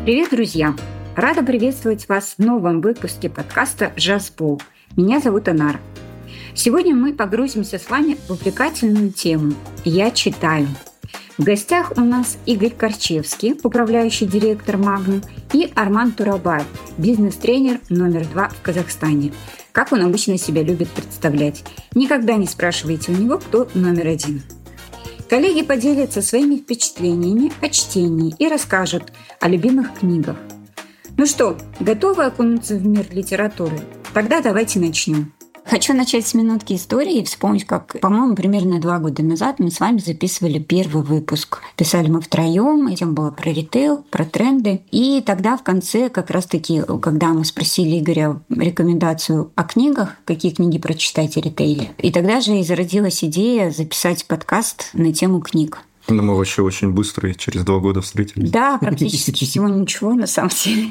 Привет, друзья! Рада приветствовать вас в новом выпуске подкаста «Джаз-Пол». Меня зовут Анара. Сегодня мы погрузимся с вами в увлекательную тему «Я читаю». В гостях у нас Игорь Корчевский, управляющий директор «Магнум», и Арман Турабаев, бизнес-тренер номер 2 в Казахстане. Как он обычно себя любит представлять. Никогда не спрашивайте у него, кто номер 1. Коллеги поделятся своими впечатлениями о чтении и расскажут о любимых книгах. Ну что, готовы окунуться в мир литературы? Тогда давайте начнем. Хочу начать с минутки истории и вспомнить, как, по-моему, примерно 2 года назад мы с вами записывали первый выпуск. Писали мы втроем, этим было про ритейл, про тренды. И тогда в конце, как раз-таки, когда мы спросили Игоря рекомендацию о книгах, какие книги прочитать о ритейле, и тогда же и зародилась идея записать подкаст на тему книг. Но мы вообще очень быстро, через 2 года встретились. Да, практически всего ничего, на самом деле.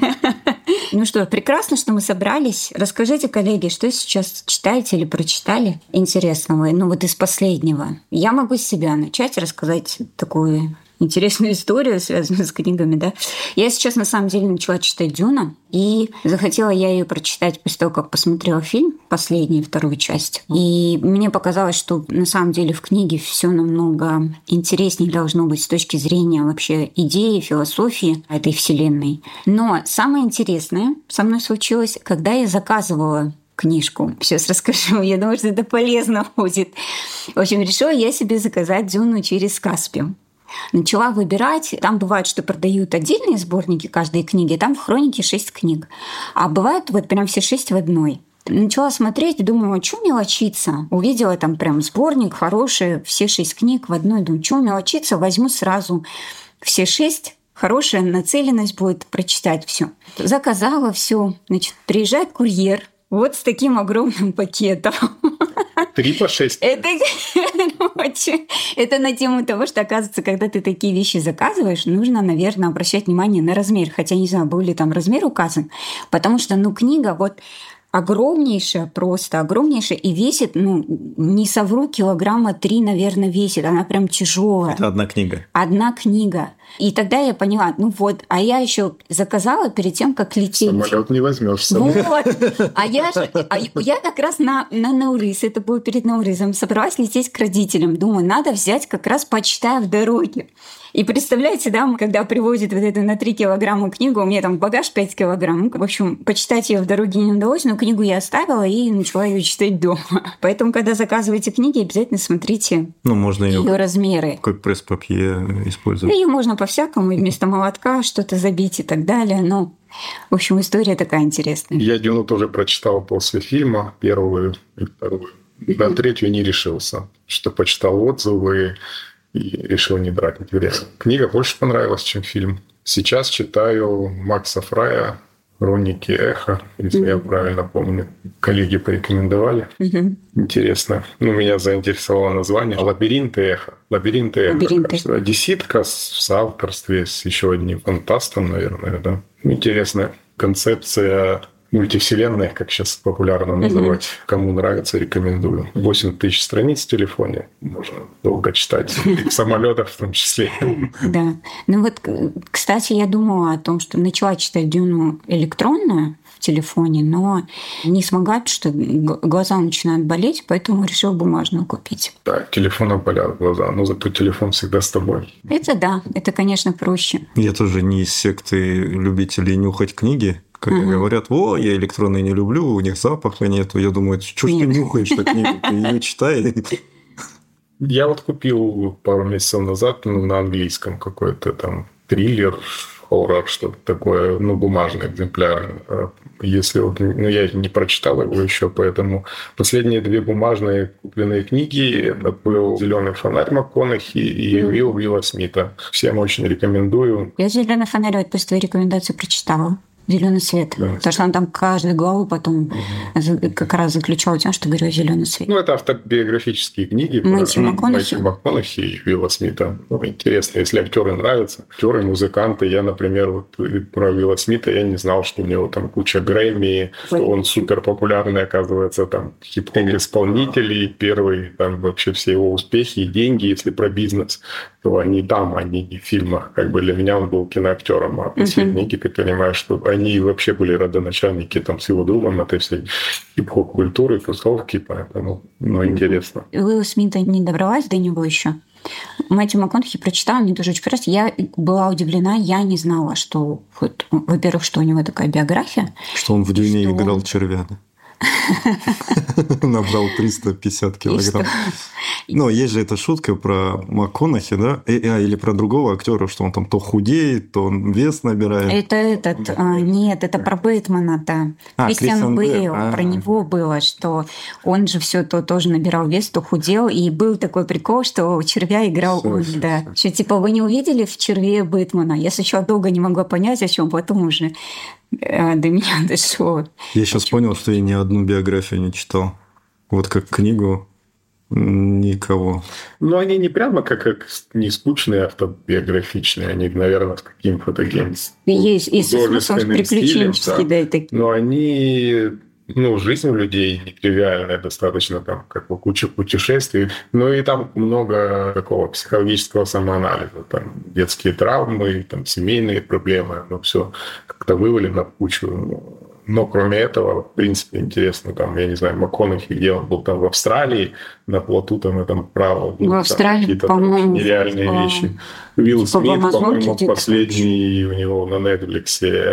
Ну что, прекрасно, что мы собрались. Расскажите, коллеги, что сейчас читаете или прочитали интересного? Ну вот из последнего. Я могу с себя начать рассказать такую интересную историю, связанную с книгами, да. Я сейчас, на самом деле, начала читать «Дюна», и захотела я ее прочитать после того, как посмотрела фильм, последнюю, 2 часть. И мне показалось, что на самом деле в книге все намного интереснее должно быть с точки зрения вообще идеи, философии этой вселенной. Но самое интересное со мной случилось, когда я заказывала книжку. Сейчас расскажу. Я думаю, что это полезно будет. В общем, решила я себе заказать «Дюну» через Каспиум. Начала выбирать. Там бывает, что продают отдельные сборники каждой книги. Там в хронике 6 книг. А бывают вот прям все 6 в одной. Начала смотреть, думаю, что мелочиться? Увидела там прям сборник хороший, все 6 книг в одной. Думаю, что мелочиться? Возьму сразу все 6. Хорошая нацеленность будет прочитать все. Заказала все. Значит, приезжает курьер. Вот с таким огромным пакетом. 3 по 6. Это на тему того, что, оказывается, когда ты такие вещи заказываешь, нужно, наверное, обращать внимание на размер. Хотя не знаю, был ли там размер указан. Потому что, книга вот огромнейшая, просто огромнейшая, и весит, не совру, 3 килограмма, наверное, весит. Она прям тяжелая. Это одна книга. Одна книга. И тогда я поняла, а я еще заказала перед тем, как лететь. Самолет не возьмешь с собой. Вот. А я как раз на Наурыз, это было перед Наурызом, собралась лететь к родителям. Думаю, надо взять как раз почитая в дороге. И представляете, да, когда привозят вот эту на 3 килограмма книгу, у меня там багаж 5 килограмм. В общем, почитать ее в дороге не удалось, но книгу я оставила и начала ее читать дома. Поэтому, когда заказываете книги, обязательно смотрите можно ее размеры. Как пресс-папье использовать. Ее можно по-всякому, вместо молотка что-то забить и так далее. Но, в общем, история такая интересная. Я «Дюну» тоже прочитал после фильма, 1 и 2. На 3 не решился, что почитал отзывы и решил не брать. Интересно. Книга больше понравилась, чем фильм. Сейчас читаю Макса Фрая «Хроники Эхо», если я правильно помню. Коллеги порекомендовали. Интересно. Меня заинтересовало название «Лабиринты Эхо». «Лабиринты Эхо». Одесситка в соавторстве с еще одним фантастом, наверное. Да? Интересная концепция мультивселенной, как сейчас популярно называть. Кому нравится, рекомендую. 8000 страниц в телефоне. Можно долго читать. И в самолетах в том числе. Да. Кстати, я думала о том, что начала читать «Дюну» электронную в телефоне, но не смогла, потому что глаза начинают болеть, поэтому решила бумажную купить. Да, телефоном болят глаза, но зато телефон всегда с тобой. Это да, это, конечно, проще. Я тоже не из секты любителей нюхать книги. Как говорят, я электронные не люблю, у них запаха нету. Я думаю, что ж ты нюхаешь-то книгу, ты ее читай. Я купил пару месяцев назад на английском какой-то там триллер, хоррор, что-то такое, бумажный экземпляр. Если я не прочитал его еще, поэтому последние 2 бумажные купленные книги это был «Зеленый фонарь» МакКонахи и «Уилла Смита». Всем очень рекомендую. Я «Зеленый фонарь» после твоей рекомендации прочитала. Зеленый свет. Да. Потому что он там каждую главу потом как раз заключал тем, что говорю «Зеленый свет». Ну, это автобиографические книги про Мэтью МакКонахи и Уилла Смита. Ну, интересно, если актеры нравятся. Актеры, музыканты. Я, например, вот про Уилла Смита я не знал, что у него там куча Грэмми, что он супер популярный, оказывается, там хип-хоп-исполнитель, первый, там вообще все его успехи и деньги, если про бизнес, то они там, они не в фильмах. Как бы для меня он был киноактером, а все книги, ты понимаешь, что они вообще были родоначальники там с его другом этой всей хип-хоп-культуры, тусовки, поэтому, интересно. Уилла Смита не добралась до него еще. Мэтью МакКонахи прочитала, мне тоже очень понравилось. Я была удивлена, я не знала, что, во-первых, что у него такая биография. Что он в «Дюне» играл червя. Набрал 350 килограмм. Но есть же эта шутка про МакКонахи, да? Или про другого актера, что он там то худеет, то он вес набирает. Нет, это про Бэтмена-то. Кристиан Бейл. Про него было, что он же все то тоже набирал вес, то худел. И был такой прикол, что червя играл он. Да. Что типа вы не увидели в черве Бэтмена? Я сначала долго не могла понять, о чем, потом уже до меня дошло. Я сейчас понял, что я ни одну биографию не читал. Вот как книгу никого. Но они не прямо как не скучные автобиографичные, они, наверное, с каким-то таким есть приключенческие, да, и такие. Но они... жизнь у людей нетривиальная достаточно, там, как бы куча путешествий. Ну, и там много такого психологического самоанализа. Там детские травмы, там семейные проблемы. Все как-то вывалено в кучу. Но кроме этого, в принципе, интересно, там, я не знаю, МакКонахи, где он был там в Австралии, на плоту там право. В Австралии, какие-то по-моему, нереальные вещи. Уилл Смит, по-моему, последний у него на Netflix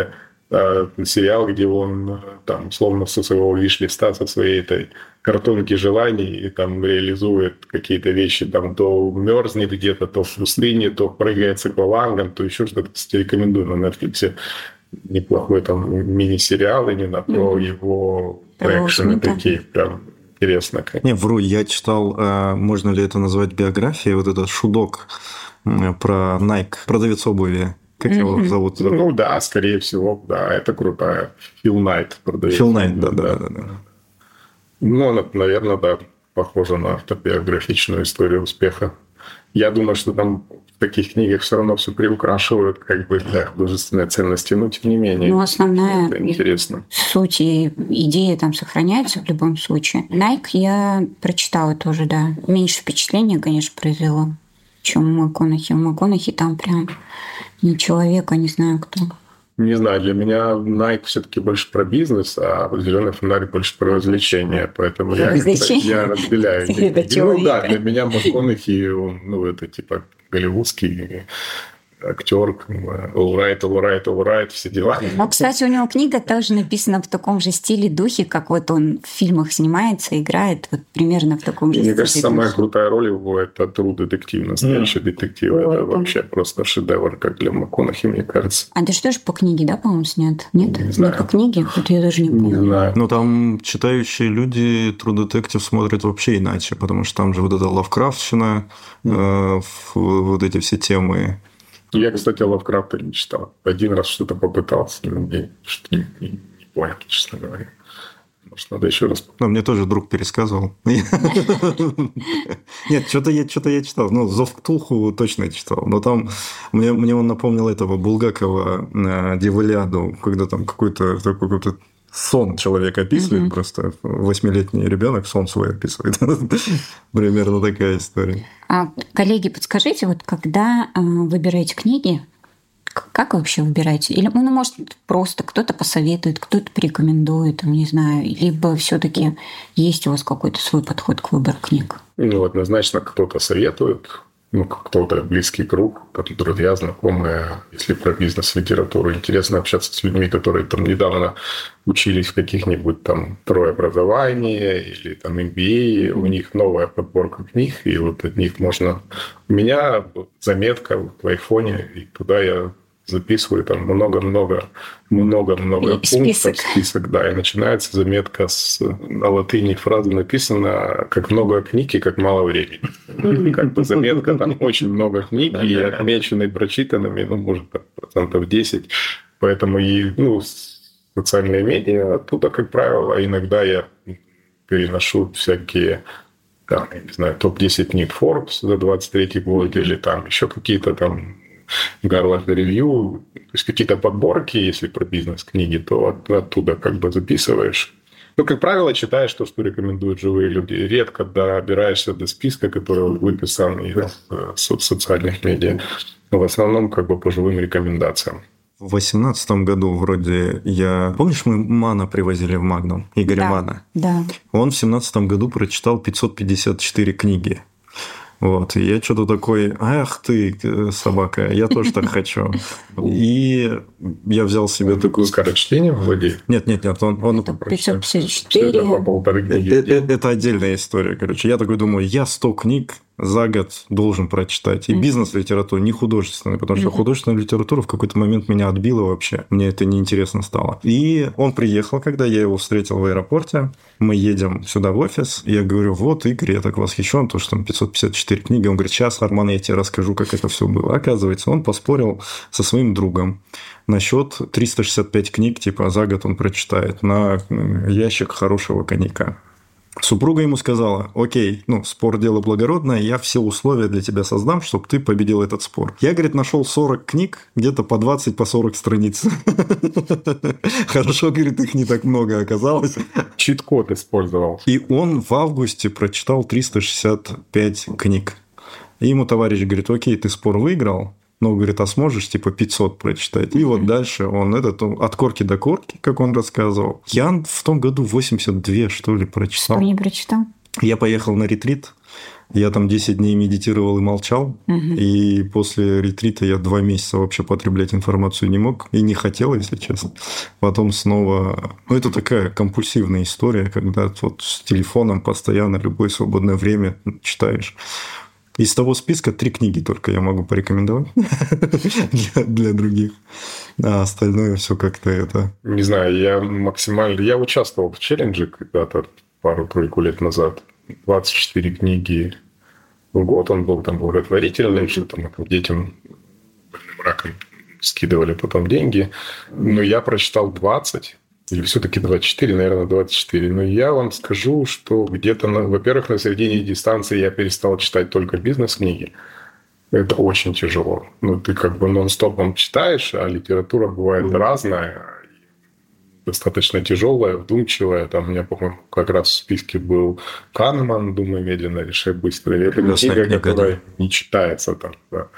сериал, где он там словно со своего виш-листа, со своей этой картонки желаний и там реализует какие-то вещи, там то мерзнет где-то, то в пустыне, то прыгает с аквалангом, то еще что-то. Рекомендую на Netflix. Неплохой там мини-сериал именно про его экшены такие, прям интересно. Не, вру, я читал, можно ли это назвать биографией, вот этот шудок про Nike, продавец обуви. Как его зовут? Ну да, скорее всего, да, это крутая. Фил Найт продавец. Фил Найт, да. Ну, наверное, да, похоже на автобиографичную историю успеха. Я думаю, что там в таких книгах все равно все приукрашивают, как бы, для художественной ценности, но тем не менее. Ну, основная интересно. Суть и идея там сохраняется в любом случае. Nike я прочитала тоже, да. Меньше впечатления, конечно, произвело, чем у МакКонахи. У МакКонахи там прям не человек, а не знаю кто. Не знаю, для меня Nike все-таки больше про бизнес, а «Зеленый фонарь» больше про развлечения. Поэтому я разделяю. Ну да, для меня МакКонахи, это типа голливудский актер, all right, все дела. Ну, кстати, у него книга тоже написана в таком же стиле, духе, как вот он в фильмах снимается, играет, вот примерно в таком же стиле. Мне кажется, самая крутая роль его – это True Detective, настоящий детектив. Это вообще просто шедевр, как для МакКонахи, мне кажется. А это что же по книге, да, по-моему, снят? Нет? Не знаю. Не по книге? Вот я даже не помню. Не знаю. Но там читающие люди True Detective смотрят вообще иначе, потому что там же вот эта лавкрафтщина, вот эти все темы. Я, кстати, Лавкрафта не читал. Один раз что-то попытался, но не понял, честно говоря. Может, надо еще раз. Но мне тоже друг пересказывал. Нет, что-то я читал. Ну, «Зов Ктулху» точно читал. Но там мне он напомнил этого Булгакова «Дьяволяду», когда там какой-то сон человек описывает, просто 8-летний ребенок сон свой описывает. Примерно такая история. Коллеги, подскажите, вот когда выбираете книги, как вы вообще выбираете? Или, может, просто кто-то посоветует, кто-то порекомендует, не знаю, либо все-таки есть у вас какой-то свой подход к выбору книг? Однозначно кто-то советует, кто-то близкий круг, друзья, знакомые. Если про бизнес-литературу интересно общаться с людьми, которые там недавно учились в каких-нибудь там трое образования или там MBA, у них новая подборка книг, и вот от них можно... У меня заметка в айфоне, и туда я записываю там много-много пунктов, список, да, и начинается заметка на латыни, фраза написана «как много книг и как мало времени». Как бы заметка, там очень много книг, и отмеченные, прочитанными, может, 10%. Поэтому и, социальные медиа оттуда, как правило, иногда я переношу всякие, там, я не знаю, топ-10 книг Forbes за 23 год или там еще какие-то там Гарвард ревью, то есть какие-то подборки, если про бизнес-книги, то оттуда как бы записываешь. Как правило, читаешь то, что рекомендуют живые люди. Редко добираешься до списка, который выписан из социальных медиа. Но в основном как бы по живым рекомендациям. В 2018 году вроде Помнишь, мы Мана привозили в Магнум? Игоря Мана? Да. Он в 2017 году прочитал 554 книги. Вот, и я что-то такой, ах ты, собака, я тоже так хочу. И я взял себе такую... Скорочтением владеет? Нет, он 554. Это отдельная история, короче. Я такой думаю, я 100 книг за год должен прочитать. И бизнес-литературу, не художественную, потому что художественная литература в какой-то момент меня отбила вообще. Мне это неинтересно стало. И он приехал, когда я его встретил в аэропорте. Мы едем сюда в офис. И я говорю, вот, Игорь, я так восхищен, то, что там 554 книги. Он говорит, сейчас, Арман, я тебе расскажу, как это все было. Оказывается, он поспорил со своим другом насчет 365 книг, типа, за год он прочитает на ящик хорошего коньяка. Супруга ему сказала, окей, спор – дело благородное, я все условия для тебя создам, чтобы ты победил этот спор. Я, говорит, нашел 40 книг, где-то по 20, по 40 страниц. Хорошо, говорит, их не так много оказалось. Чит-код использовал. И он в августе прочитал 365 книг. И ему товарищ говорит, окей, ты спор выиграл, но, говорит, а сможешь, 500 прочитать? И вот дальше он от корки до корки, как он рассказывал. Я в том году 82, что ли, прочитал. Что не прочитал? Я поехал на ретрит. Я там 10 дней медитировал и молчал. И после ретрита я 2 месяца вообще потреблять информацию не мог. И не хотел, если честно. Потом снова... это такая компульсивная история, когда вот с телефоном постоянно любое свободное время читаешь. Из того списка 3 книги только я могу порекомендовать для других. А остальное все как-то это... Не знаю, я участвовал в челлендже когда-то пару-тройку лет назад. 24 книги в год. Он был там благотворительный, что там детям больным раком скидывали потом деньги. Но я прочитал 20. Или все-таки 24, наверное, 24. Но я вам скажу, что где-то, во-первых, на середине дистанции я перестал читать только бизнес-книги. Это очень тяжело. Ты как бы нон-стопом читаешь, а литература бывает разная, достаточно тяжелая, вдумчивая. Там у меня, по-моему, как раз в списке был Канеман, «Думай медленно, решай быстро». Это книга, которая не читается там,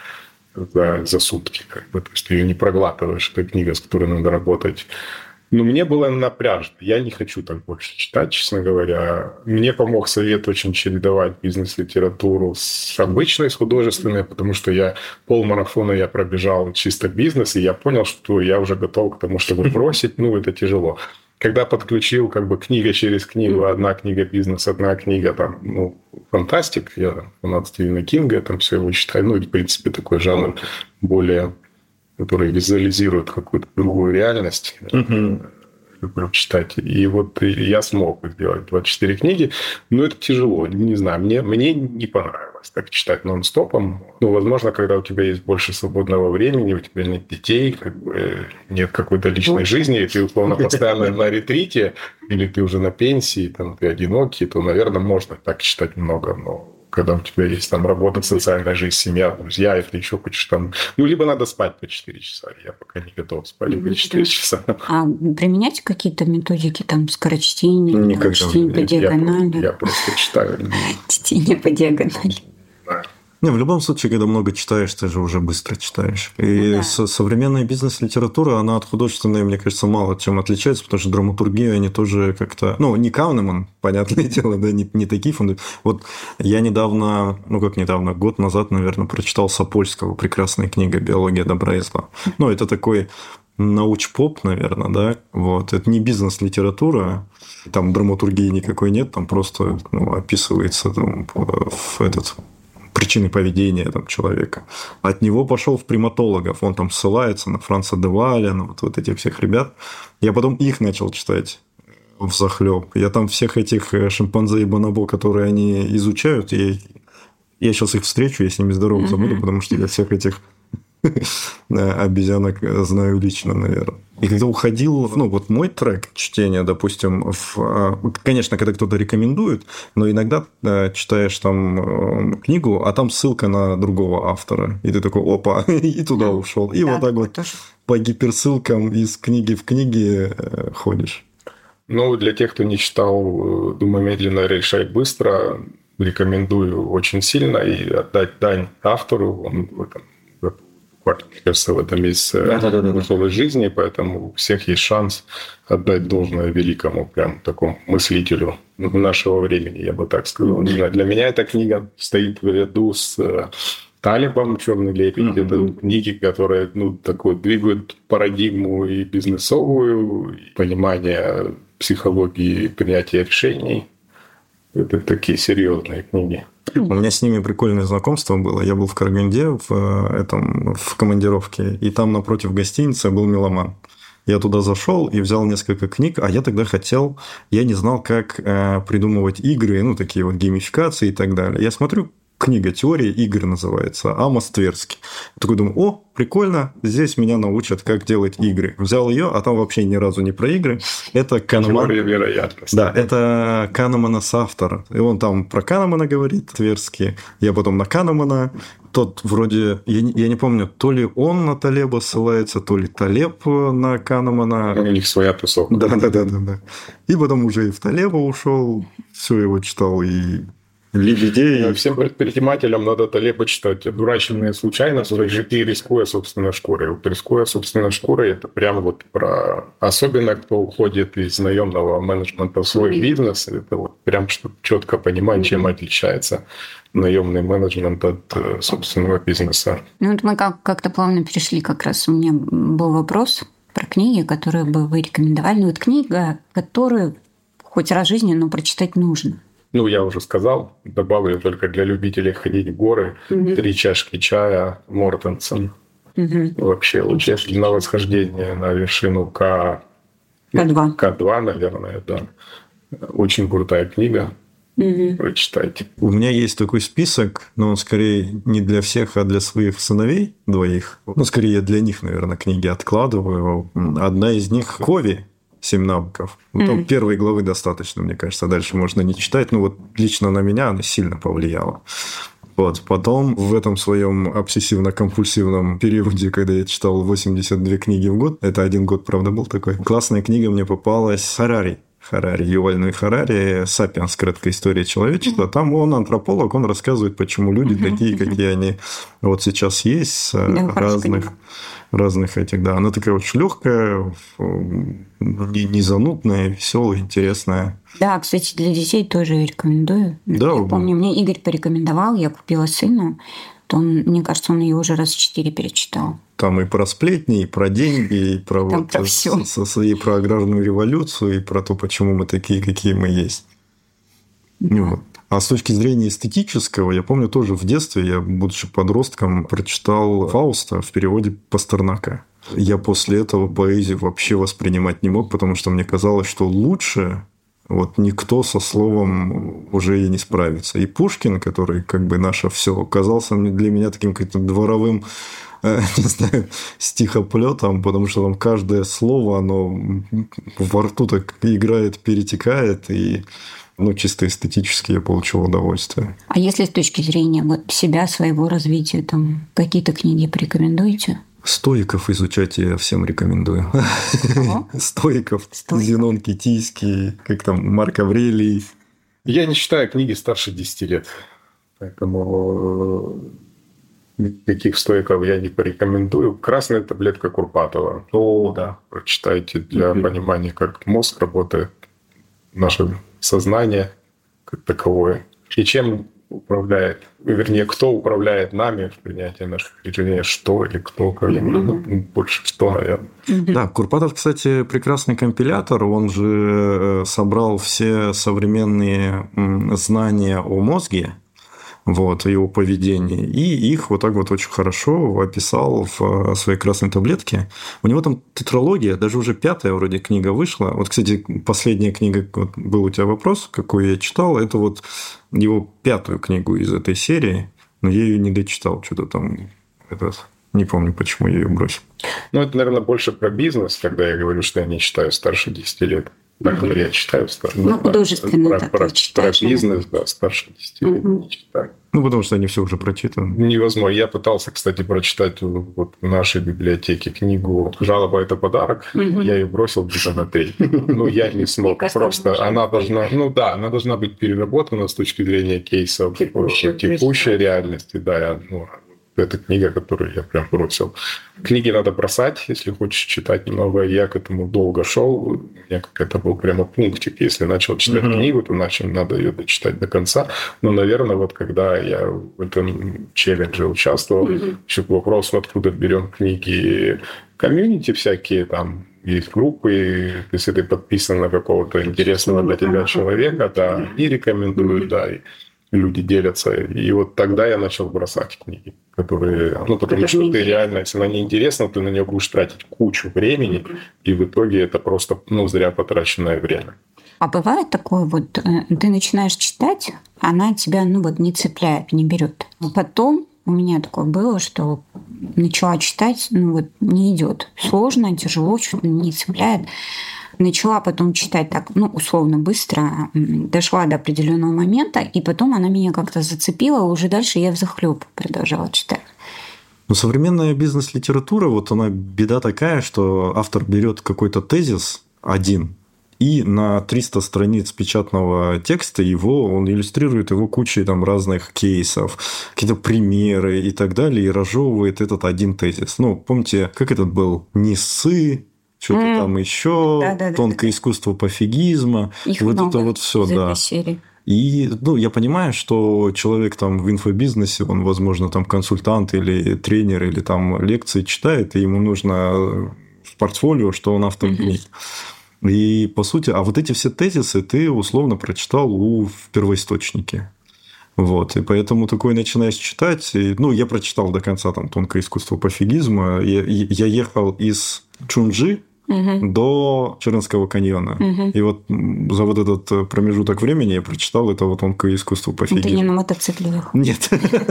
за сутки. То есть ты ее не проглатываешь. Это книга, с которой надо работать. Мне было напряжно. Я не хочу так больше читать, честно говоря. Мне помог совет очень чередовать бизнес-литературу с обычной, с художественной, потому что полмарафона я пробежал чисто бизнес, и я понял, что я уже готов к тому, чтобы бросить. Это тяжело. Когда подключил как бы книга через книгу, одна книга бизнес, одна книга там, фантастик, я фанат Стивена Кинга, там все его читаю. В принципе, такой жанр более... который визуализирует какую-то другую реальность, люблю читать. И вот я смог сделать 24 книги, но это тяжело, не знаю, мне не понравилось так читать нон-стопом. Возможно, когда у тебя есть больше свободного времени, у тебя нет детей, нет какой-то личной жизни, и ты, условно, постоянно на ретрите, или ты уже на пенсии, там, ты одинокий, то, наверное, можно так читать много, но когда у тебя есть там работа, социальная жизнь, семья, друзья, и ты еще хочешь там... либо надо спать по 4 часа. Я пока не готов спать по 4 часа. А применяете какие-то методики, там, скорочтения, чтение по диагонали? Я просто читаю. Чтение по диагонали. Да. В любом случае, когда много читаешь, ты же уже быстро читаешь. И современная бизнес-литература, она от художественной, мне кажется, мало чем отличается, потому что драматургию они тоже как-то... не Канеман, понятное дело, да, не такие фонды. Вот я недавно, год назад, наверное, прочитал Сапольского, прекрасная книга «Биология добра и зла». это такой науч-поп, наверное, да, вот. Это не бизнес-литература, там драматургии никакой нет, там просто описывается причины поведения человека. От него пошел в приматологов. Он там ссылается на Франца де Валя, на вот этих всех ребят. Я потом их начал читать взахлеб. Я там всех этих шимпанзе и бонобо, которые они изучают, я сейчас их встречу, я с ними здорово забуду, потому что я всех этих Обезьянок знаю лично, наверное. И когда уходил, ну, вот мой трек чтения, допустим, конечно, когда кто-то рекомендует, но иногда читаешь там книгу, а там ссылка на другого автора. И ты такой, опа, и туда ушел. И вот так вот тоже по гиперссылкам из книги в книге ходишь. Ну, для тех, кто не читал «Думай медленно, решай быстро», рекомендую очень сильно и отдать дань автору. Он в этом, мне кажется, в этом есть смысл жизни, поэтому у всех есть шанс отдать должное великому, прям такому мыслителю нашего времени, я бы так сказал. Для меня эта книга стоит в ряду с Талибом, «Черный лебедь». Это книги, которые такой двигают парадигму и бизнесовую, и понимание психологии принятия решений. Это такие серьезные книги. У меня с ними прикольное знакомство было. Я был в Караганде в командировке, и там напротив гостиницы был меломан. Я туда зашел и взял несколько книг, а я тогда я не знал, как придумывать игры, такие вот геймификации и так далее. Я смотрю, книга «Теория игр» называется, Амос Тверский. Я такой думаю, о, прикольно, здесь меня научат, как делать игры. Взял ее, а там вообще ни разу не про игры. Это Канеман. Теория вероятности. Да, это Канемана автор. И он там про Канемана говорит, Тверский. Я потом на Канемана. Тот вроде, я не помню, то ли он на Талеба ссылается, то ли Талеб на Канемана. У них своя тусовка. Да. И потом уже и в Талеба ушел, все его читал и Лебедей. Всем предпринимателям надо Талеба читать. «Одураченные случайно», и «Рискуя собственной шкурой». «Рискуя собственной шкурой» – это прямо вот про... Особенно, кто уходит из наемного менеджмента в свой бизнес, это вот прям чтобы четко понимать, чем отличается наемный менеджмент от собственного бизнеса. Вот мы как-то плавно перешли, как раз у меня был вопрос про книги, которые бы вы рекомендовали. Вот книга, которую хоть раз в жизни, но прочитать нужно. Я уже сказал, добавлю только для любителей ходить в горы. 3 чашки чая Мортенсон. Вообще лучше на восхождение на вершину К2, наверное, да. Очень крутая книга. Прочитайте. У меня есть такой список, но он скорее не для всех, а для своих сыновей двоих. Скорее я для них, наверное, книги откладываю. Одна из них «Кови». 7 навыков. Там первой главы достаточно, мне кажется. Дальше можно не читать. Лично на меня она сильно повлияла. Потом в этом своем обсессивно-компульсивном периоде, когда я читал 82 книги в год, это 1 год, правда, был такой, классная книга мне попалась Харари, Юваль Ной Харари «Сапиенс. Краткая история человечества». Там он антрополог, он рассказывает, почему люди такие, какие они вот сейчас есть, разных этих, да. Она такая очень легкая, не занудная, веселая, интересная. Да, кстати, для детей тоже рекомендую. Да, я помню, мне Игорь порекомендовал, я купила сыну, то мне кажется, он ее уже раз 4 перечитал. Там и про сплетни, и про деньги, и про и про аграрную революцию, и про то, почему мы такие, какие мы есть. Да. А с точки зрения эстетического, я помню тоже в детстве, я, будучи подростком, прочитал Фауста в переводе Пастернака. Я после этого поэзию вообще воспринимать не мог, потому что мне казалось, что лучше никто со словом уже и не справится. И Пушкин, который наше все, казался для меня таким каким-то дворовым, не знаю, стихоплетом, потому что там каждое слово, оно во рту так играет, перетекает, и чисто эстетически я получил удовольствие. А если с точки зрения себя, своего развития, там какие-то книги порекомендуете? Стоиков изучать я всем рекомендую. Стоиков. Зенон Китийский, как там, Марк Аврелий. Я не читаю книги старше 10 лет, поэтому никаких стоиков я не порекомендую. «Красная таблетка» Курпатова. Да, прочитайте для понимания, как мозг работает, наше сознание как таковое. И чем управляет, кто управляет нами в принятии наших решений, что или кто, больше что, наверное. Да, Курпатов, кстати, прекрасный компилятор, он же собрал все современные знания о мозге, и о поведении, и их очень хорошо описал в своей «Красной таблетке». У него там тетралогия, даже уже 5-я вроде книга вышла. Кстати, последняя книга, был у тебя вопрос, какой я читал, это его 5-ю книгу из этой серии, но я ее не дочитал, что-то там Не помню, почему я ее бросил. Ну, это, наверное, больше про бизнес, когда я говорю, что я не читаю старше 10 лет. Так говорю, я читаю старше. Ну, художественно про бизнес, да, старше 10 лет не читаю. Ну, потому что они все уже прочитаны. Невозможно. Я пытался, кстати, прочитать вот в нашей библиотеке книгу «Жалоба – это подарок». Я ее бросил где-то на 3. Ну, я не смог. Просто она должна... Ну, да, она должна быть переработана с точки зрения кейсов текущей реальности. Да, это книга, которую я прям бросил. Книги надо бросать, если хочешь читать немного. Я к этому долго шел. У меня это был прямо пунктик. Если начал читать книгу, то надо ее дочитать до конца. Но, наверное, вот когда я в этом челлендже участвовал, еще к вопросу, откуда берем книги, комьюнити всякие там, есть группы, если ты подписан на какого-то интересного для тебя человека, да, и рекомендуют, да, и люди делятся. И вот тогда я начал бросать книги, которые... Ну, потому что ты реально, если она неинтересна, ты на нее будешь тратить кучу времени, и в итоге это просто, зря потраченное время. А бывает такое, вот ты начинаешь читать, она тебя, не цепляет, не берет. А потом у меня такое было, что начала читать, не идет. Сложно, тяжело, что-то не цепляет. Начала потом читать так, условно быстро, дошла до определенного момента, и потом она меня как-то зацепила, уже дальше я взахлёб продолжала читать. Современная бизнес-литература, вот она беда такая, что автор берет какой-то тезис один, и на 300 страниц печатного текста он иллюстрирует его кучей там разных кейсов, какие-то примеры и так далее, и разжевывает этот один тезис. Помните, как этот был? «Не ссы», что-то там еще, тонкое искусство пофигизма. Их вот много это вот все, да. Серии. И я понимаю, что человек там в инфобизнесе, он, возможно, там консультант или тренер, или там лекции читает, и ему нужно в портфолио, что он автор книг. И по сути, а вот эти все тезисы ты условно прочитал в первоисточнике. Вот, и поэтому такой начинаешь читать. И, я прочитал до конца там «Тонкое искусство пофигизма». Я ехал из Чунджи до Чернского каньона. И вот за вот этот промежуток времени я прочитал это вот «Тонкое искусство пофигизма». Ты не на мотоцикле ехал? Нет.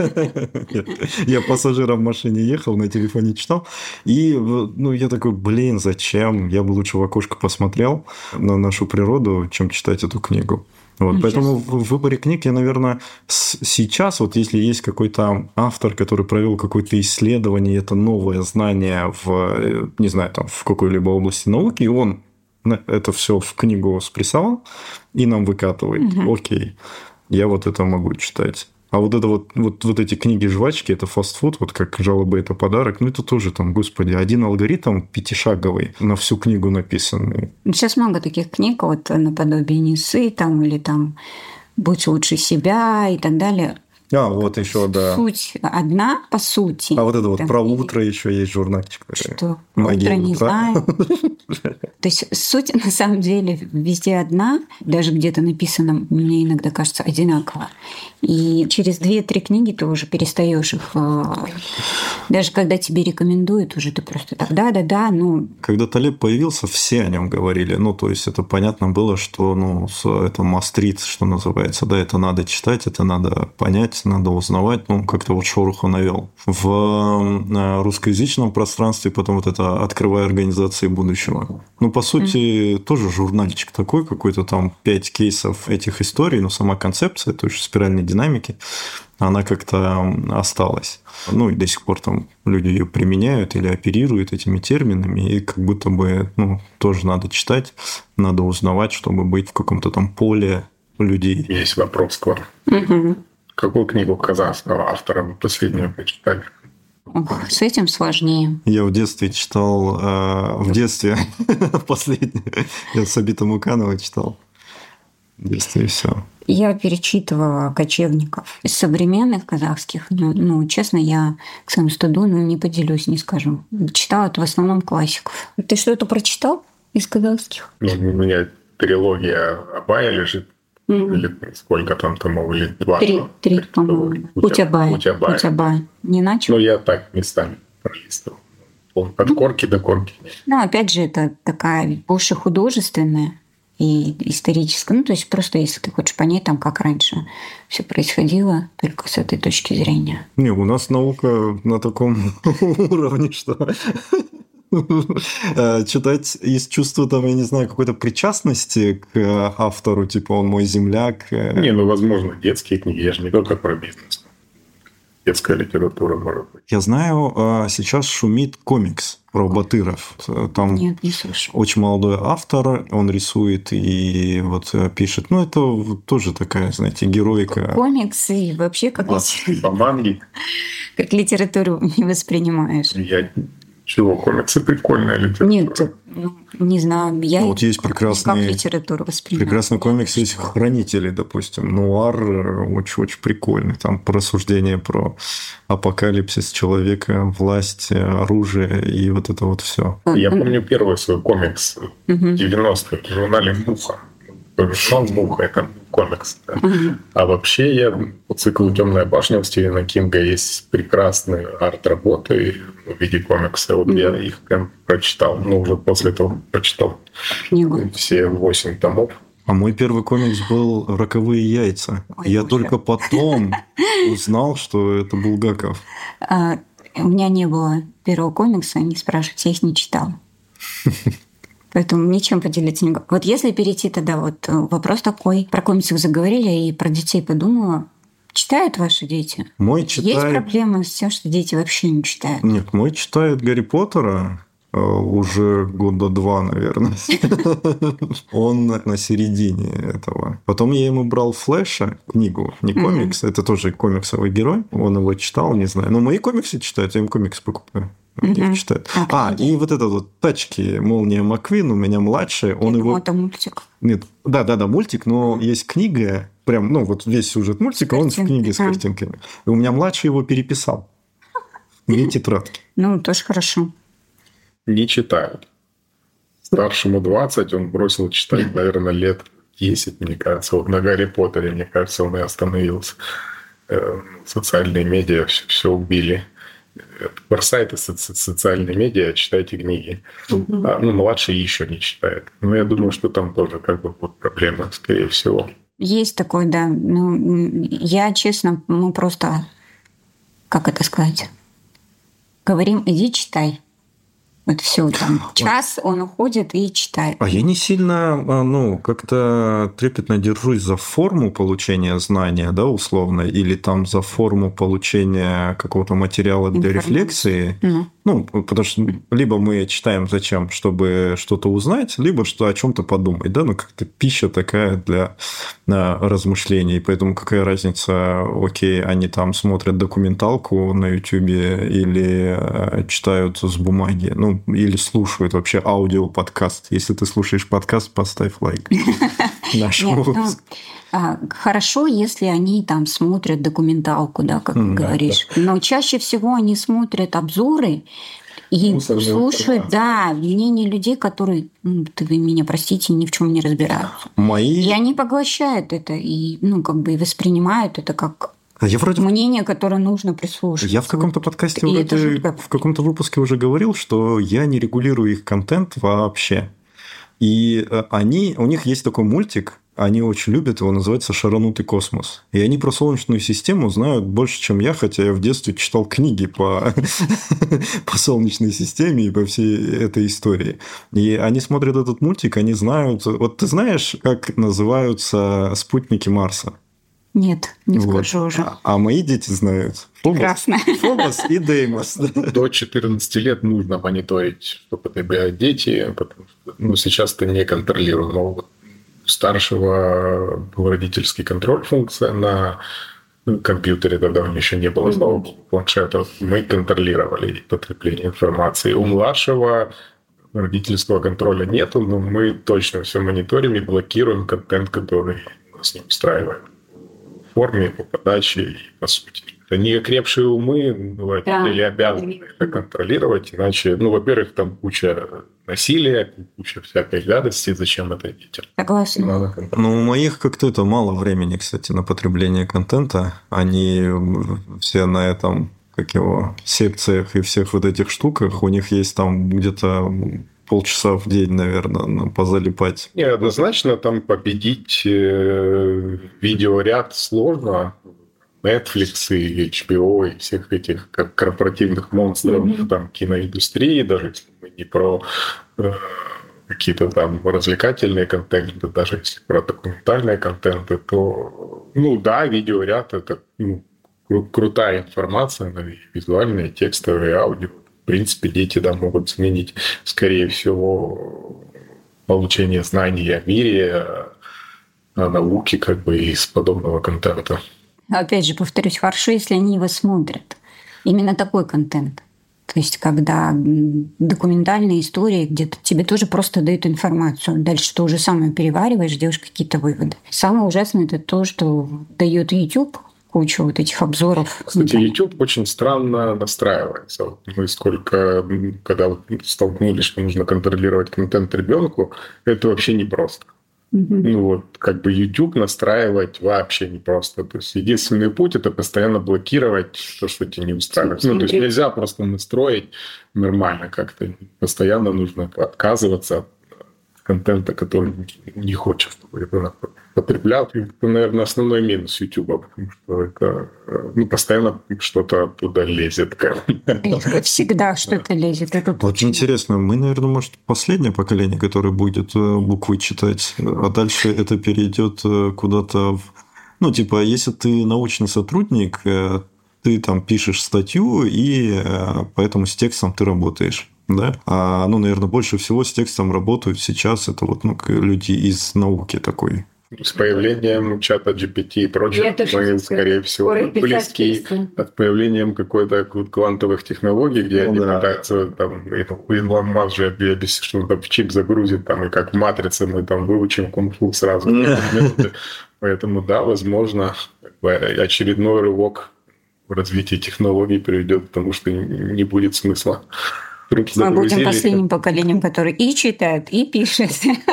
Я пассажиром в машине ехал, на телефоне читал. И я такой, зачем? Я бы лучше в окошко посмотрел на нашу природу, чем читать эту книгу. Вот, поэтому в выборе книг я, наверное, сейчас, вот если есть какой-то автор, который провел какое-то исследование, это новое знание в, не знаю, там, в какой-либо области науки, и он это все в книгу спрессовал и нам выкатывает, окей, я вот это могу читать. А вот это вот эти книги-жвачки, это фастфуд, вот как «Жалобы – это подарок», это тоже там, господи, один алгоритм 5-шаговый на всю книгу написанный. Сейчас много таких книг, вот наподобие «Не ссы», там, или там «Будь лучше себя» и так далее. А, вот еще, да. Суть одна, по сути. А вот это вот про утро еще есть журнальчик. Что? Магия утро не знаю. То есть суть на самом деле везде одна, даже где-то написано, мне иногда кажется, одинаково. И через 2-3 книги ты уже перестаешь их... Даже когда тебе рекомендуют, уже ты просто так, да. Когда Талеб появился, все о нем говорили. То есть это понятно было, что это мастрит, что называется. Да, это надо читать, это надо понять, надо узнавать. Как-то вот шороху навел. В русскоязычном пространстве потом вот это «Открывая организации будущего». По сути, тоже журнальчик такой, какой-то там 5 кейсов этих историй, но сама концепция, то есть спиральной динамики, она как-то осталась. И до сих пор там люди ее применяют или оперируют этими терминами, и как будто бы тоже надо читать, надо узнавать, чтобы быть в каком-то там поле людей. Есть вопрос к вам. Какую книгу казахского автора вы последнюю прочитали? С этим сложнее. Я в детстве читал... последнюю. Я Сабита Муканова читал. В детстве и все. Я перечитывала «Кочевников» из современных казахских. Честно, я к своему стыду не поделюсь, не скажу. Читала в основном классиков. Ты что-то прочитал из казахских? У меня трилогия Абая лежит. Или сколько там томов, или 2? 3, по-моему. Путь Абая. Не начал? Я так местами пролистывал. От корки до корки. Опять же, это такая больше художественная. и историческое. Ну, то есть просто если ты хочешь понять, там, как раньше все происходило, только с этой точки зрения. Не, у нас наука на таком уровне, что читать из чувства, там, я не знаю, какой-то причастности к автору, типа он мой земляк. Не, ну, возможно, детские книги, я же не только про бизнес. Детская литература, может быть. Я знаю, сейчас шумит комикс про Батыров. Там Нет, не слышу. очень молодой автор, он рисует и вот пишет. Ну, это тоже такая, знаете, героика. Комиксы и вообще как По манге. как литературу не воспринимаешь. Чего, комиксы прикольная литература? Нет, не знаю, я Вот есть как литературу воспринимаю. прекрасный комикс, есть «Хранители», допустим. Нуар очень-очень прикольный. Там рассуждения про апокалипсис человека, власть, оружие и вот это вот все. Я помню первый свой комикс в 90-х в журнале «Муха». Журнал «Муха» — это комикс. Да. А вообще я по циклу «Темная башня» у Стивена Кинга есть прекрасные арт-работы в виде комикса. Вот я их прям прочитал. Ну, уже после того прочитал все 8 томов. А мой первый комикс был «Роковые яйца». Ой, я боже. только потом узнал, что это Булгаков. У меня не было первого комикса, не спрашивайте, я их не читала. Поэтому ничем поделиться не могу. Вот если перейти тогда, вот вопрос такой. Про комиксы заговорили и про детей подумала. Читают ваши дети? Мой Есть читает... проблемы с тем, что дети вообще не читают? Нет, мой читает Гарри Поттера уже года 2, наверное. Он на середине этого. Потом я ему брал Флэша, книгу, не комикс. Это тоже комиксовый герой. Он его читал, не знаю. Но мои комиксы читают, я им комиксы покупаю. Их читают. И вот этот вот «Тачки», «Молния Маквин», у меня младший. Он его... Это мультик. Нет, да, мультик, но есть книга, прям, ну, вот весь сюжет мультика, он в книге с картинками. И у меня младший его переписал. Две тетрадки. Ну, тоже хорошо. Не читают. Старшему 20, он бросил читать, наверное, лет 10, мне кажется. Вот на «Гарри Поттере», мне кажется, он и остановился. Социальные медиа все убили. Бросайте социальные медиа, читайте книги. Младший еще не читает. Но я думаю, что там тоже как бы вот проблема, скорее всего. Есть такой, да. Ну, я, честно, мы просто, как это сказать, говорим, иди читай. Вот все, там час он уходит и читает. А я не сильно, как-то трепетно держусь за форму получения знания, да, условно, или там за форму получения какого-то материала для рефлексии. Ну, потому что либо мы читаем зачем, чтобы что-то узнать, либо что о чем-то подумать, да, как-то пища такая для размышлений. Поэтому какая разница, окей, они там смотрят документалку на Ютубе или читают с бумаги, или слушают вообще аудиоподкаст. Если ты слушаешь подкаст, поставь лайк нашему выпуску. Хорошо, если они там смотрят документалку, да, как ты говоришь. Но чаще всего они смотрят обзоры и слушают, мнение людей, которые, вы меня простите, ни в чем не разбираются. И они поглощают это и, и воспринимают это как мнение, которое нужно прислушаться. Я в каком-то подкасте, в каком-то выпуске уже говорил, что я не регулирую их контент вообще. И у них есть такой мультик, они очень любят его, называется «Шаранутый космос». И они про Солнечную систему знают больше, чем я, хотя я в детстве читал книги по Солнечной системе и по всей этой истории. И они смотрят этот мультик, они знают... Вот ты знаешь, как называются спутники Марса? Нет, не скажу уже. А мои дети знают. Прекрасно. Фобос и Деймос. До 14 лет нужно мониторить, что потребляют дети, потому что сейчас ты не контролируешь. Но вот старшего был родительский контроль, функция на компьютере, тогда у него еще не было, слава богу, планшетов. Мы контролировали потребление информации. У младшего родительского контроля нету, но мы точно все мониторим и блокируем контент, который нас не устраивает. Форме, по подаче и по сути. Это неокрепшие умы или обязаны это контролировать, иначе, во-первых, там куча насилия, куча всякой гадости, зачем это детям? Согласна. У моих как-то это мало времени, кстати, на потребление контента. Они все на этом, секциях и всех вот этих штуках, у них есть там где-то полчаса в день, наверное, позалипать. Не, однозначно там победить видеоряд сложно. Netflix и HBO и всех этих корпоративных монстров там, киноиндустрии, даже если мы не про какие-то там развлекательные контенты, даже если про документальные контенты, то, видеоряд – это крутая информация, и визуальная, и текстовая, и аудио. В принципе, дети могут сменить, скорее всего, получение знаний о мире, о науке из подобного контента. Опять же, повторюсь, хорошо, если они его смотрят. Именно такой контент. То есть, когда документальные истории, где-то тебе тоже просто дают информацию. Дальше ты уже сам ее перевариваешь, делаешь какие-то выводы. Самое ужасное – это то, что дает YouTube, кучу вот этих обзоров. Кстати, YouTube очень странно настраивается. Мы когда столкнулись, что нужно контролировать контент ребенку, это вообще непросто. YouTube настраивать вообще непросто. То есть единственный путь – это постоянно блокировать то, что тебе не устраивает. То есть нельзя просто настроить нормально как-то. Постоянно нужно отказываться от контента, который не хочешь, чтобы ребенок потреблял. Это, наверное, основной минус YouTube, потому что это постоянно что-то оттуда лезет. Всегда что-то лезет. Очень интересно. Мы, наверное, может, последнее поколение, которое будет буквы читать, а дальше это перейдет куда-то если ты научный сотрудник, ты там пишешь статью, и поэтому с текстом ты работаешь. Да? Наверное, больше всего с текстом работают сейчас это люди из науки такой. С появлением чата GPT и прочего мы, скорее всего, близки от появлением какой-то квантовых технологий, где они пытаются, Илон Маск же объявил, что он в чип загрузит, и как в «Матрице» мы выучим кунг-фу сразу. Поэтому, да, возможно, очередной рывок в развитии технологий приведет к тому, что не будет смысла. Мы будем последним поколением, которое и читает, и пишет,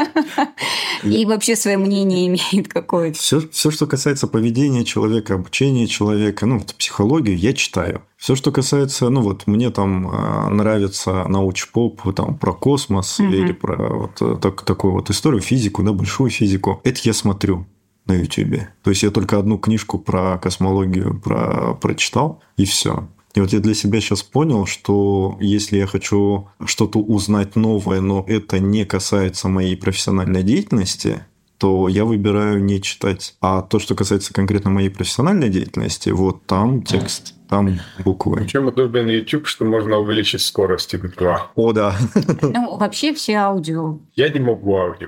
и вообще свое мнение имеет какое-то. Все, что касается поведения человека, обучения человека, психологию, я читаю. Все, что касается, мне там нравится научпоп про космос или про такую историю, физику, большую физику, это я смотрю на YouTube. То есть я только одну книжку про космологию прочитал, и все. И я для себя сейчас понял, что если я хочу что-то узнать новое, но это не касается моей профессиональной деятельности, то я выбираю не читать. А то, что касается конкретно моей профессиональной деятельности, там текст, там буквы. Чем удобен YouTube, что можно увеличить скорость X2. О, да. Вообще все аудио. Я не могу аудио.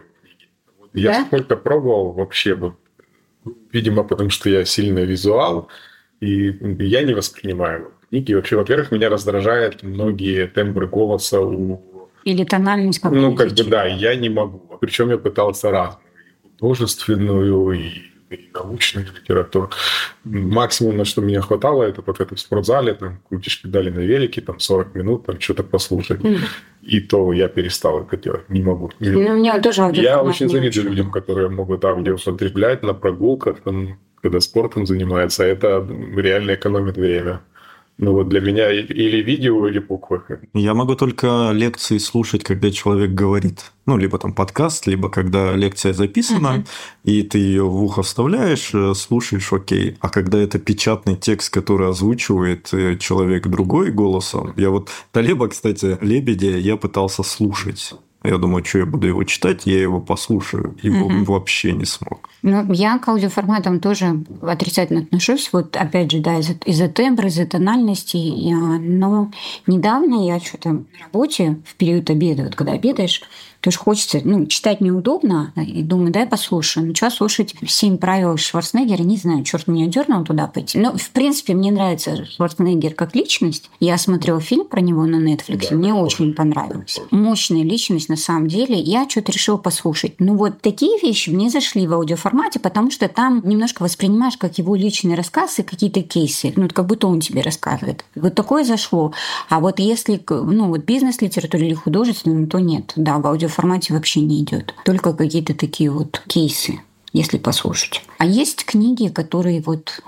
Я сколько пробовал вообще, видимо, потому что я сильный визуал, и я не воспринимаю книги. Вообще, во-первых, меня раздражают многие тембры голоса или тональность какую-то. Да, я не могу. Причем я пытался разную. И художественную, и научную литературу. Максимум, на что меня хватало, это это в спортзале, крутишь педали на велике, 40 минут, что-то послушать. И то я перестал это делать. Не могу. Меня тоже я очень завидую людям, которые могут аудио потреблять на прогулках, когда спортом занимаются. Это реально экономит время. Для меня или видео, или буквы. Я могу только лекции слушать, когда человек говорит. Либо подкаст, либо когда лекция записана, и ты ее в ухо вставляешь, слушаешь, окей. А когда это печатный текст, который озвучивает человек другой голосом. Я Талеба, кстати, Лебедя, я пытался слушать. Я думаю, что я буду его читать, я его послушаю. Его вообще не смог. Я к аудиоформатам тоже отрицательно отношусь. Опять же, из-за тембра, из-за тональности. Но недавно я что-то на работе в период обеда, когда обедаешь, тоже хочется, читать неудобно, и думаю, дай послушаю. Что слушать 7 правил Шварценеггера, не знаю, черт меня дернул туда пойти. Но, в принципе, мне нравится Шварценеггер как личность. Я смотрела фильм про него на Netflix, мне очень понравилось. Мощная личность, на самом деле. Я что-то решила послушать. Такие вещи мне зашли в аудиоформате, потому что там немножко воспринимаешь как его личный рассказ и какие-то кейсы. Как будто он тебе рассказывает. Такое зашло. А если бизнес-литература или художественная, то нет. Да, в аудиоформате вообще не идет. Только какие-то такие кейсы, если послушать. А есть книги, которые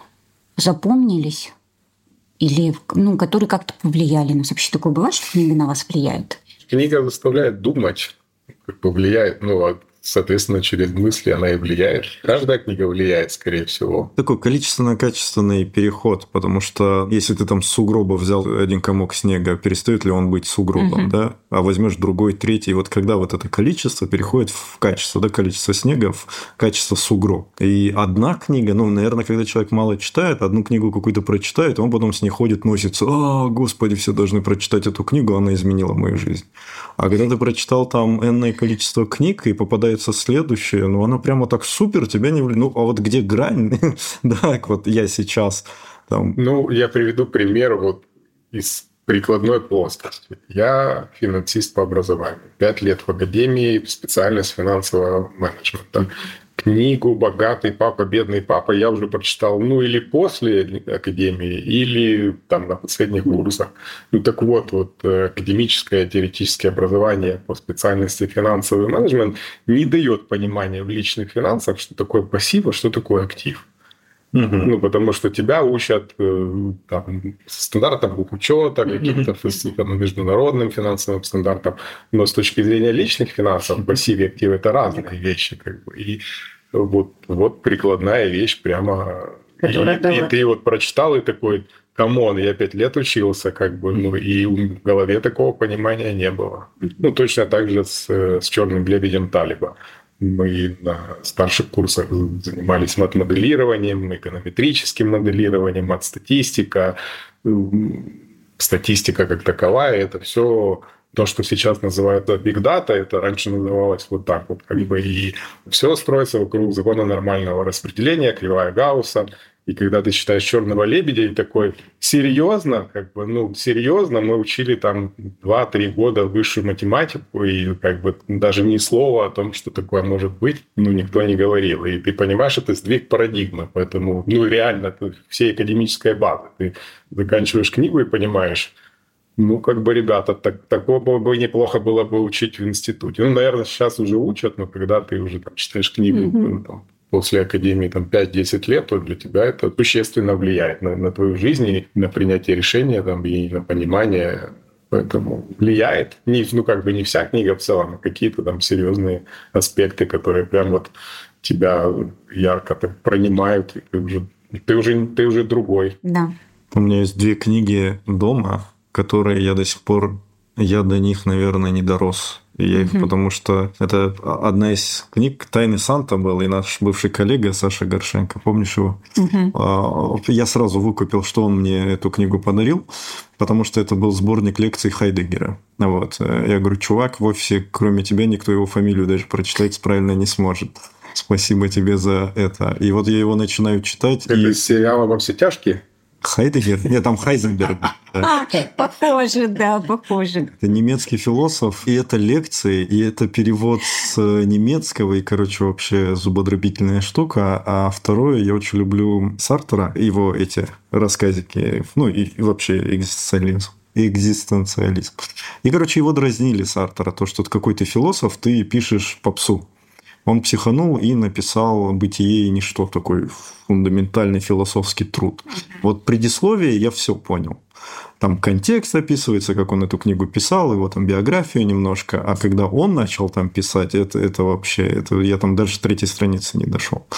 запомнились или которые как-то повлияли на вас. Вообще такое бывает, что книга на вас влияет? Книга заставляет думать, как бы влияет, соответственно, через мысли она и влияет. Каждая книга влияет, скорее всего. Такой количественно-качественный переход, потому что если ты там с сугроба взял один комок снега, перестает ли он быть сугробом, да? А возьмешь другой, третий, вот когда вот это количество переходит в качество, да, количество снега в качество сугроб. И одна книга, наверное, когда человек мало читает, одну книгу какую-то прочитает, он потом с ней ходит, носится, господи, все должны прочитать эту книгу, она изменила мою жизнь. А когда ты прочитал там энное количество книг и попадается следующее, оно прямо так супер, тебя не влияет. А вот где грань? Да, вот я сейчас там... Я приведу пример вот из прикладной плоскости. Я финансист по образованию. 5 лет в академии, специальность финансового менеджмента. Книгу «Богатый папа, бедный папа» я уже прочитал, или после академии, или там на последних курсах. Так вот, академическое теоретическое образование по специальности финансовый менеджмент не дает понимания в личных финансах, что такое пассив, а что такое актив. Потому что тебя учат стандартам бухучета, каким-то международным финансовым стандартам. Но с точки зрения личных финансов, пассив и актив – это разные вещи. И вот прикладная вещь прямо... И ты прочитал и такой, камон, я 5 лет учился, и в голове такого понимания не было. Точно так же с «Черным лебедем» Талиба. Мы на старших курсах занимались матмоделированием, эконометрическим моделированием, матстатистика. Статистика как таковая – это все то, что сейчас называют big data, это раньше называлось вот так вот. И все строится вокруг закона нормального распределения, кривая Гаусса. И когда ты читаешь «Черного лебедя» и такой, серьезно, серьезно, мы учили там 2-3 года высшую математику, и даже ни слова о том, что такое может быть, никто не говорил. И ты понимаешь, это сдвиг парадигмы. Поэтому, реально, всей академической базы. Ты заканчиваешь книгу и понимаешь, ребята, такого бы неплохо было бы учить в институте. Наверное, сейчас уже учат, но когда ты уже читаешь книгу, после академии 5-10 лет, то для тебя это существенно влияет на твою жизнь и на принятие решения и на понимание. Поэтому влияет. Не вся книга в целом, а какие-то серьезные аспекты, которые прям тебя ярко пронимают. И ты уже другой. Да. У меня есть 2 книги дома, которые я до сих пор, до них, наверное, не дорос. И я их, потому что это одна из книг «Тайны Санта» был, и наш бывший коллега Саша Горшенко, помнишь его? Я сразу выкупил, что он мне эту книгу подарил, потому что это был сборник лекций Хайдеггера. Я говорю, чувак, в офисе, кроме тебя, никто его фамилию даже прочитать правильно не сможет. Спасибо тебе за это. И вот я его начинаю читать. Это из сериала «Во все тяжкие»? Хайдеггер? Нет, там Хайзенберг. Похоже, да, похоже. Это немецкий философ, и это лекции, и это перевод с немецкого, и, вообще зубодробительная штука. А второе, я очень люблю Сартра, его эти рассказики, и вообще экзистенциализм. И, его дразнили Сартра, то, что какой ты философ, ты пишешь попсу. Он психанул и написал «Бытие и ничто», такой фундаментальный философский труд. Вот предисловие я все понял. Там контекст описывается, как он эту книгу писал, его биографию немножко. А когда он начал писать, это вообще... я дальше 3-й страницы не дошел.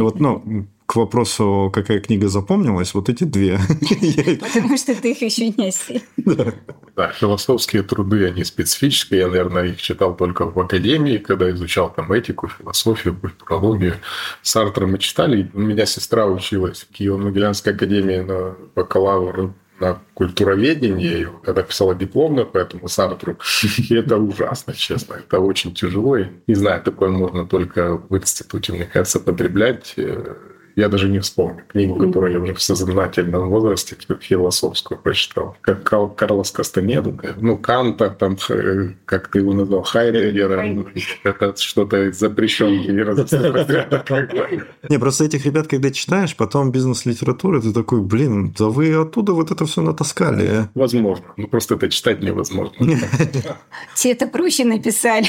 К вопросу, какая книга запомнилась, вот эти 2. Потому что ты их еще не осилил. Да, философские труды, они специфические. Я, наверное, их читал только в академии, когда изучал этику, философию, культурологию. Сартра мы читали. У меня сестра училась в Киево-Могилянской академии на бакалавр на культуроведении, когда писала дипломную по этому Сартру. И это ужасно, честно. Это очень тяжело. И, не знаю, такое можно только в институте, мне кажется, потреблять. Я даже не вспомню книгу, которую я уже в сознательном возрасте философскую прочитал. Как Карлос Кастанеда, Канта, как ты его назвал, Хайдеггера, это что-то запрещенное. Не, просто этих ребят, когда читаешь, потом бизнес-литературы, ты такой, да вы оттуда вот это все натаскали. Возможно. Просто это читать невозможно. Те это проще написали.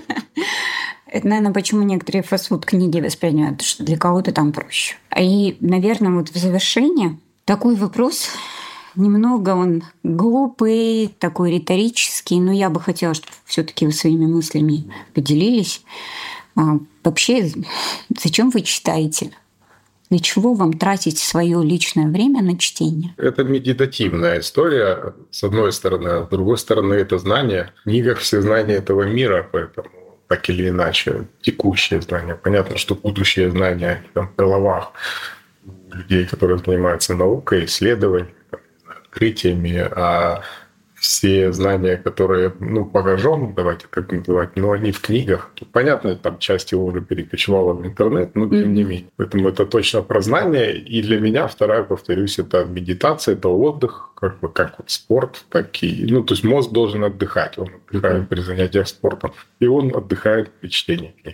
Это, наверное, почему некоторые фастфуд-книги воспринимают, что для кого-то там проще. И, наверное, в завершение такой вопрос. немного он глупый, такой риторический, но я бы хотела, чтобы все-таки вы своими мыслями поделились. Вообще, зачем вы читаете? Для чего вам тратить свое личное время на чтение? Это медитативная история, с одной стороны. А с другой стороны, это знание. В книгах все знания этого мира, поэтому так или иначе текущие знания. Понятно, что будущие знания в головах людей, которые занимаются наукой, исследованиями, открытиями, а все знания, которые, багажом, давайте так называть, но они в книгах. Понятно, там часть его уже перекочевала в интернет, но тем не менее. Поэтому это точно про знания. И для меня вторая, повторюсь, это медитация, это отдых, как вот спорт, так и... то есть мозг должен отдыхать. Он отдыхает при занятиях спортом, и он отдыхает при чтении книг.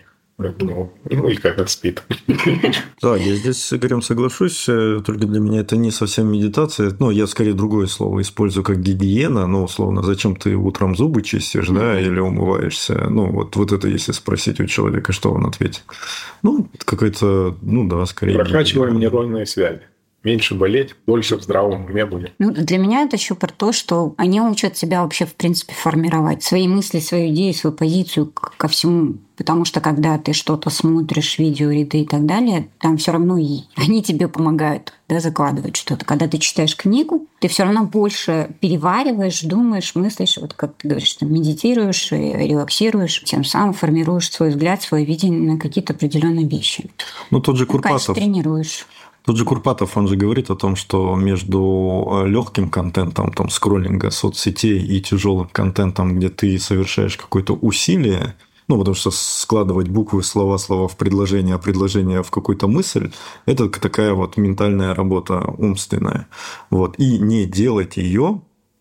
И когда спит. Да, я здесь с Игорем соглашусь, только для меня это не совсем медитация. Я скорее другое слово использую, как гигиена. Условно, зачем ты утром зубы чистишь, да, или умываешься? Вот это если спросить у человека, что он ответит. Какая-то, скорее... Прокачиваем нейронные связи. Меньше болеть, дольше в здравом уме будет. Для меня это еще про то, что они учат тебя вообще, в принципе, формировать свои мысли, свою идею, свою позицию ко всему. Потому что когда ты что-то смотришь, видеоряды и так далее, там все равно они тебе помогают, закладывать что-то. Когда ты читаешь книгу, ты все равно больше перевариваешь, думаешь, мыслишь, как ты говоришь, медитируешь, релаксируешь, тем самым формируешь свой взгляд, свое видение на какие-то определенные вещи. Тот же Курпатов. Конечно, тренируешь. Тот же Курпатов, он же говорит о том, что между легким контентом, скроллинга соцсетей и тяжелым контентом, где ты совершаешь какое-то усилие, потому что складывать буквы, слова в предложение, а предложение в какую-то мысль, это такая ментальная работа умственная. И не делать ее,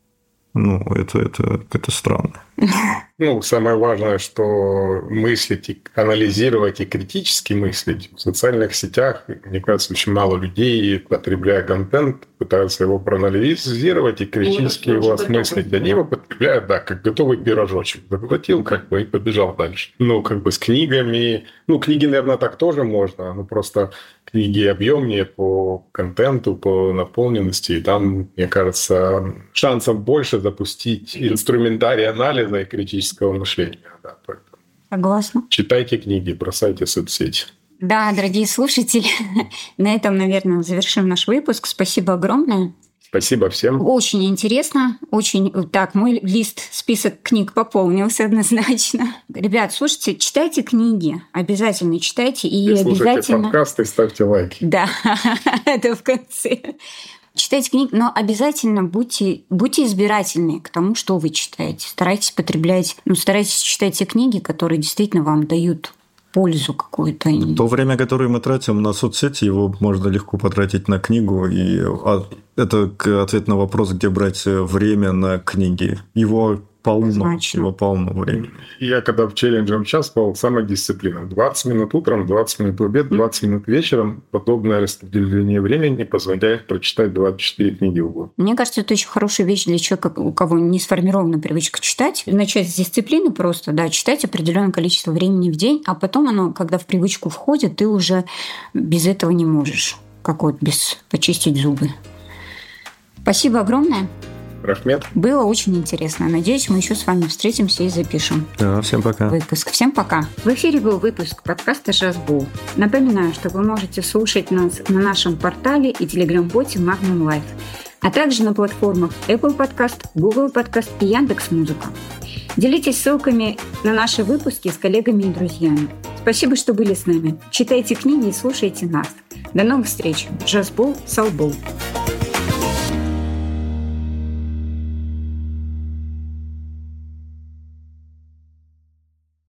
это странно. Самое важное, что мыслить, и анализировать и критически мыслить. В социальных сетях, мне кажется, очень мало людей, потребляя контент, пытаются его проанализировать и критически его осмыслить. Они его потребляют, как готовый пирожочек. Заглотил, и побежал дальше. С книгами. Книги, наверное, так тоже можно. Просто книги объемнее по контенту, по наполненности. И там, мне кажется, шансов больше запустить инструментарий анализа и критического мышления. Согласна. Читайте книги, бросайте соцсети. Да, дорогие слушатели, на этом, наверное, завершим наш выпуск. Спасибо огромное. Спасибо всем. Очень интересно. Так, мой список книг пополнился однозначно. Ребят, слушайте, читайте книги. Обязательно читайте. И слушайте обязательно... подкасты, ставьте лайки. Да, это в конце. Читайте книги, но обязательно будьте избирательны к тому, что вы читаете. Старайтесь читать те книги, которые действительно вам дают пользу какую-то. То время, которое мы тратим на соцсети, его можно легко потратить на книгу. И это ответ на вопрос, где брать время на книги. Его полно времени. Я когда в челлендже участвовал, самодисциплина. 20 минут утром, 20 минут в обед, 20 минут вечером. Подобное распределение времени позволяет прочитать 24 книги в год. Мне кажется, это очень хорошая вещь для человека, у кого не сформирована привычка читать. Начать с дисциплины просто, читать определенное количество времени в день, а потом оно, когда в привычку входит, ты уже без этого не можешь. Без почистить зубы. Спасибо огромное. Рахмет. Было очень интересно. Надеюсь, мы еще с вами встретимся и запишем. Да, всем пока. Выпуск. Всем пока. В эфире был выпуск подкаста «Жазбул». Напоминаю, что вы можете слушать нас на нашем портале и телеграм-боте Magnum Life, а также на платформах Apple Podcast, Google Podcast и Яндекс.Музыка. Делитесь ссылками на наши выпуски с коллегами и друзьями. Спасибо, что были с нами. Читайте книги и слушайте нас. До новых встреч. «Жазбул», «Салбул».